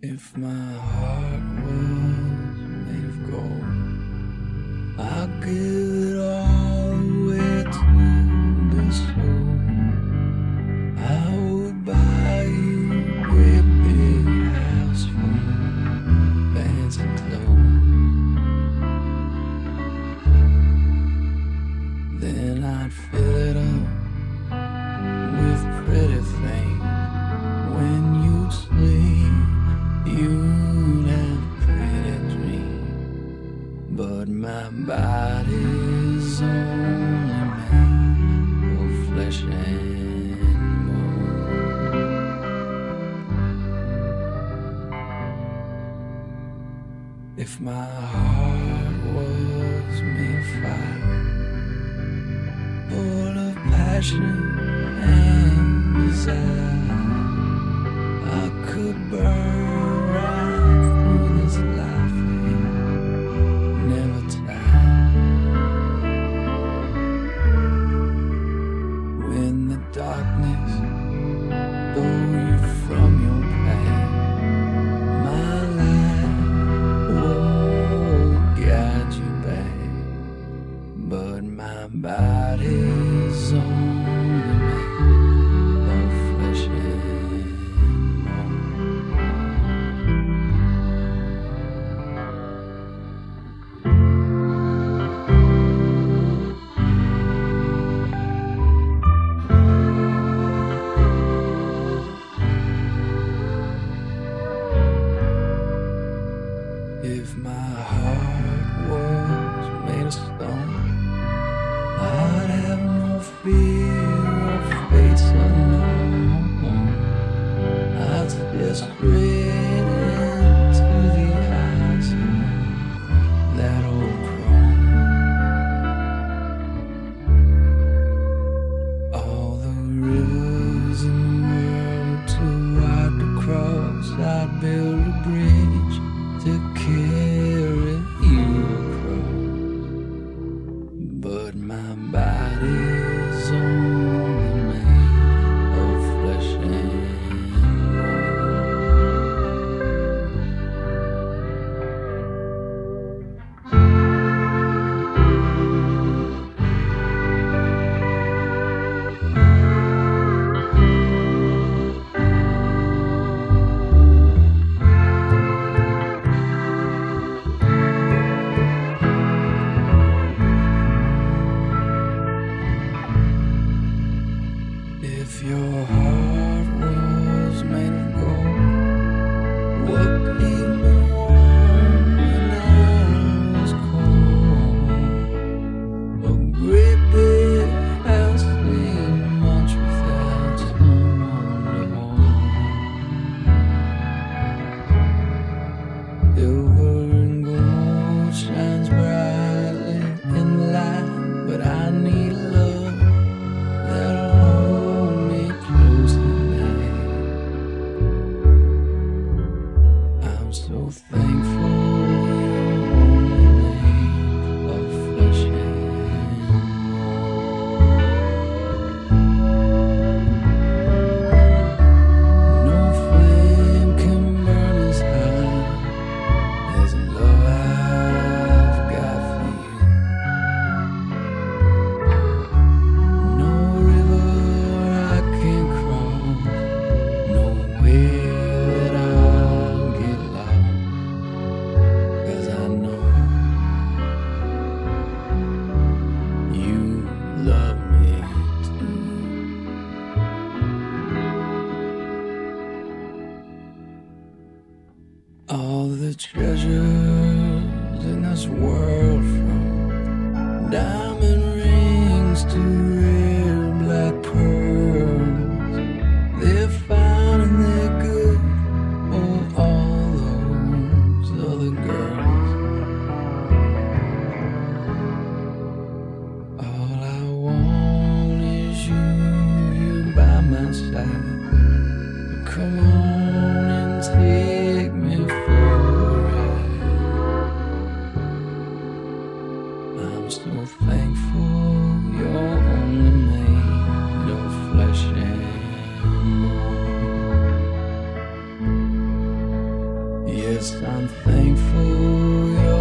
If my heart was made of gold, I'd give it all away to be sold. I would buy you a great big house full of fancy clothes. Then I'd fill it up with pretty things. When you'd sleep, you'd have pretty dreams. But my body's only made of flesh and bone. If my heart was made of fire, full of passion and desire, I could burn right through this life and never tire. When the darkness stole you from your path, my light won't guide you back. But my body's only made of flesh and bone. If my heart was made of stone, I'd have no fear of fate's unknown. I'd stare straight into the eyes of that old crone. All the rivers in the world too wide to cross, I'd build a bridge to carry you across. But my body's only made of flesh and if your heart was made of gold, what keep me warm when I was cold? A great big house ain't much without someone to hold. Silver and gold shines brightly in the light, but I need love that'll hold me close at night. I'm so thankful you're only made of flesh and bone. No flame can burn as high as the love I've got for you. No river I can cross, no way that I'll get lost, 'cause I know you love me too. All the treasures in this world, from diamond rings to rare black pearls, they're fine and they're good for all those other girls. All I want is you here by my side. Come on and take me for a ride. I'm so thankful you're only made of flesh and bone. Yes, I'm thankful